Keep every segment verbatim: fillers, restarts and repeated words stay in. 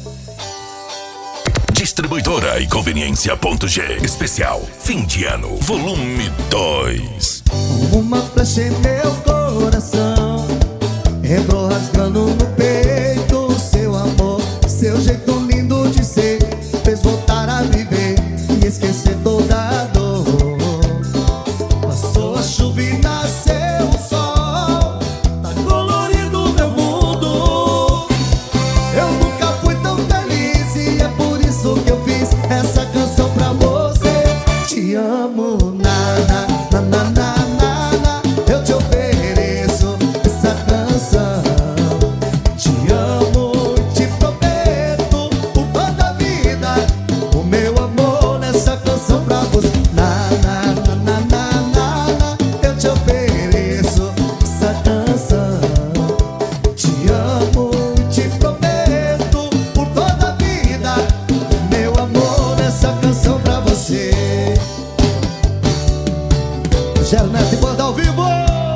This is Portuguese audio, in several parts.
Distribuidora e Conveniência ponto G. Especial Fim de Ano, volume dois. Uma flecha em meu coração entrou rasgando no peito. Seu amor, seu jeito lindo de ser fez voltar a viver e esquecer toda a dor. Passou a chuva e nasceu o sol, tá colorido meu mundo. Eu nunca fui tão feliz e é por isso que eu fiz essa canção pra você. Te amo, na, na, na, na, na, na. Eu te ofereço essa canção. Te amo e te prometo por toda a vida o meu amor nessa canção pra você. Na, na, na, na, na, na. Eu te ofereço essa canção. Te amo e te prometo por toda a vida o meu amor nessa canção pra você. Gero Neto e banda ao vivo.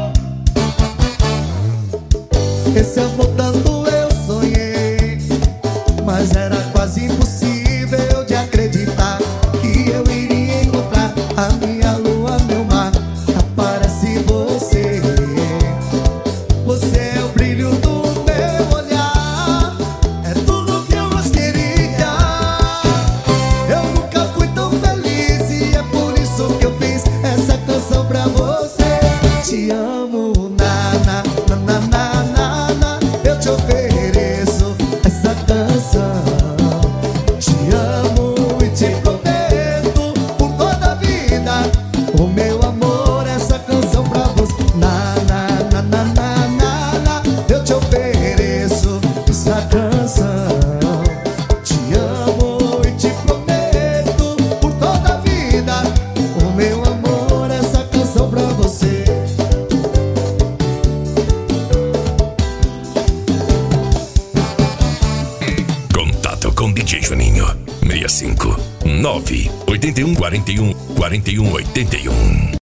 Esse amor tanto eu sonhei, mas era quase impossível de acreditar que eu iria encontrar a minha lua, meu mar. Aparece você. Você é o brilho do meu olhar, é tudo que eu mais queria. Eu nunca fui tão feliz e é por isso que eu fiz essa canção pra você. Te amo, na, na, na, na, na, na. Eu te ofereço essa canção. Te amo e te prometo por toda a vida o meu amor, essa canção pra você. Na, na, na, na, na, na, na. Eu te ofereço essa canção. Te amo e te prometo por toda a vida o meu amor, essa canção pra você. Contato com D J Juninho seis cinco nove oito um quatro um quatro um oito um.